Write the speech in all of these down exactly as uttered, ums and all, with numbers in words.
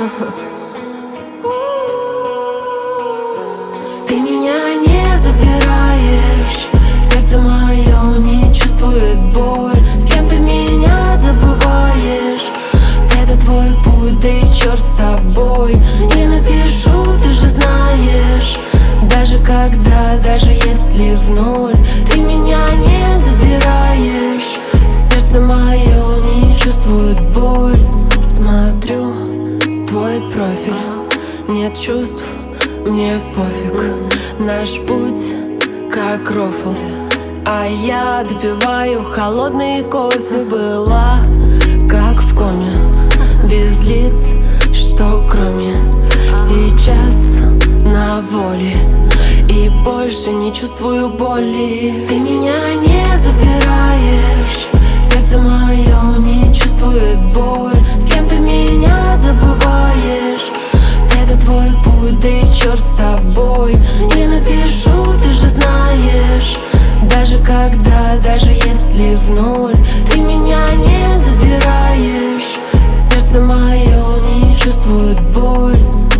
Ты меня не забираешь, сердце мое не чувствует боль. С кем ты меня забываешь, это твой путь, да и черт с тобой. Не напишу, ты же знаешь, даже когда, даже если в ноль. Ты меня не забираешь, сердце мое не чувствует боль. Смотрю твой профиль, нет чувств, мне пофиг. Наш путь как рофл, а я допиваю холодный кофе. Была как в коме, без лиц, что кроме. Сейчас на воле и больше не чувствую боли. Ты меня не забираешь, сердце мое не чувствует боль. С кем ты меня забываешь, это твой путь, да и черт с тобой. Не напишу, ты же знаешь, даже когда, даже если в ноль. Ты меня не забираешь, сердце мое не чувствует боль.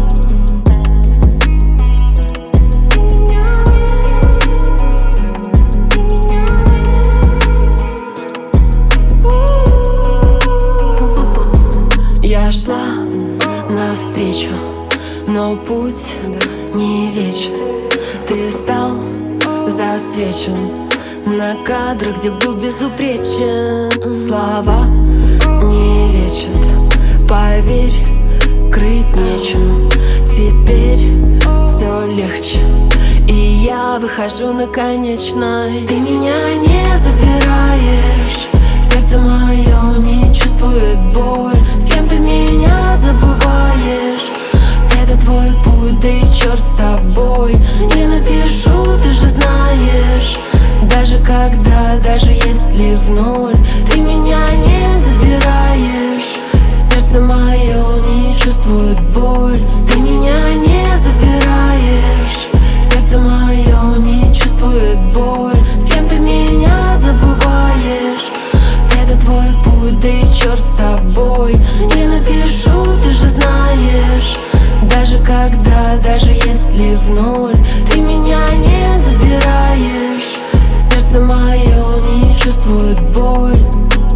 Я шла навстречу, но путь не вечен. Ты стал засвечен на кадрах, где был безупречен. Слова не лечат, поверь, крыть нечем. Теперь все легче, и я выхожу на конечной. Ты меня не забираешь, сердце мое не чувствует боль. С кем ты меня забываешь, это твой путь, да и черт с тобой. Не напишу, ты же знаешь, даже когда, даже если в ноль. Ты меня не забираешь, сердце мое не чувствует боль. Ты меня не забираешь, сердце мое не чувствует боль. С кем ты меня забываешь, это твой путь, да и черт с тобой. Не напишу, ты же знаешь, даже когда, даже если в ноль. Ты меня не забираешь, сердце мое не чувствует боль.